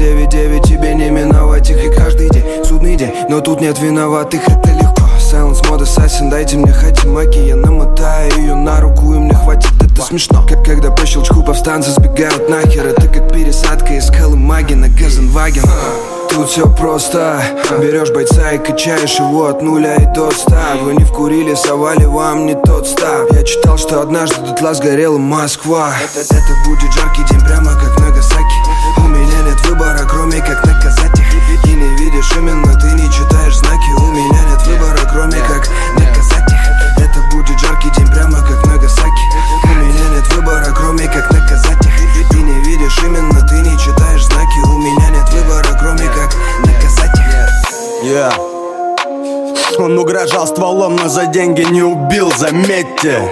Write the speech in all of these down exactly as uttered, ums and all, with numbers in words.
девять девять, тебе не миновать их. И каждый день судный день, но тут нет виноватых, это легко. Silence мод ассасин, дайте мне хатимаки. Я намотаю ее на руку и мне хватит, это смешно. Как когда по щелчку повстанцы сбегают нахер. Это как пересадка из Колымаги на Газенваген. Тут все просто. Берешь бойца и качаешь его от нуля и до ста. Вы не вкурили, совали вам не тот став. Я читал, что однажды дотла сгорела Москва. Это, это будет жаркий день, прямо как в Нагасаки. У меня нет выбора, кроме как наказать их. И не видишь именно, ты не читаешь знаки. У меня нет выбора, кроме как наказать их. Это будет жаркий день, прямо как в Нагасаки. У меня нет выбора, кроме как наказать их. И не видишь именно, ты не читаешь знаки. У меня нет выбора, кроме как наказать их. Yeah. Он угрожал стволом, но за деньги не убил, заметьте.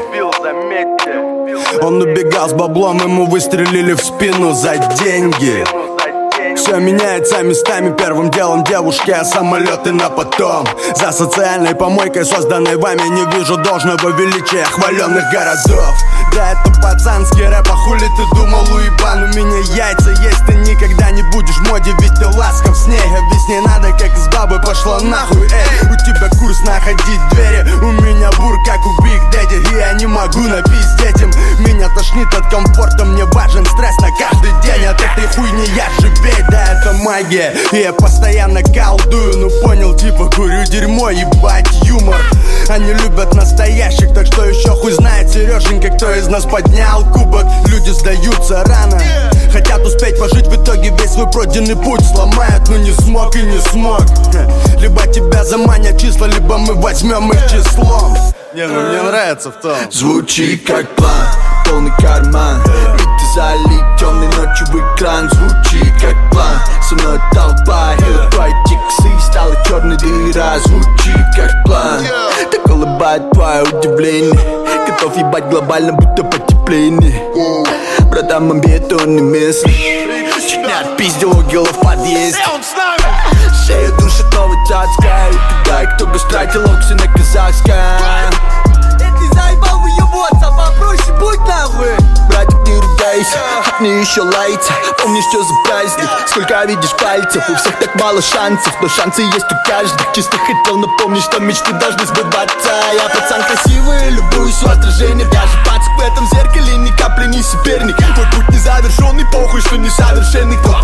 Он убегал с баблом, ему выстрелили в спину за деньги. Все меняется местами, первым делом девушки, а самолеты на потом. За социальной помойкой, созданной вами, не вижу должного величия хваленных городов. Да это пацанский рэп, а хули ты думал, уебан? У меня яйца есть, ты никогда не будешь в моде, ведь ты ласков с ней. Объясни надо, как из бабы пошла нахуй, эй. У тебя курс находить двери, у меня бур, как у Биг Дэдди. И я не могу напиздеть им, меня тошнит от комфорта, мне важен стресс на каждый день. От этой хуйни я живей, да это магия. И я постоянно колдую, ну понял, типа курю дерьмо, ебать юмор. Они любят настоящих, так что еще хуй знает Сереженька, кто из нас поднял кубок. Люди сдаются рано, хотят успеть пожить, в итоге весь свой пройденный путь сломают, но не смог и не смог. Либо тебя заманят числа, либо мы возьмем их числом. Не, ну мне нравится в том. Звучит как план, полный карман. Биты залит темной ночью в экран. Звучит как план, со мной толпа. И твои тиксы стала черной дыра. Звучит как план, так улыбает твое удивление. Готов ебать глобально, будто потепление. Братан, бетонный мысли чуть не отпиздил угол в подъезде. Шею душит новый цацкая. Дай, кто гастратил окси на казахском. Ты заебал выебаться, попроще будь нахуй. Братик, не ругайся, хапни еще лайца. Помнишь, что за праздник, сколько видишь пальцев. У всех так мало шансов, но шансы есть у каждого. Чисто хотел напомнить, что мечты должны сбываться. Я пацан красивый, любуюсь в отражении. Я же пацак в этом зеркале, ни капли не соперник. Мой путь незавершенный, похуй, что несовершенный. Кто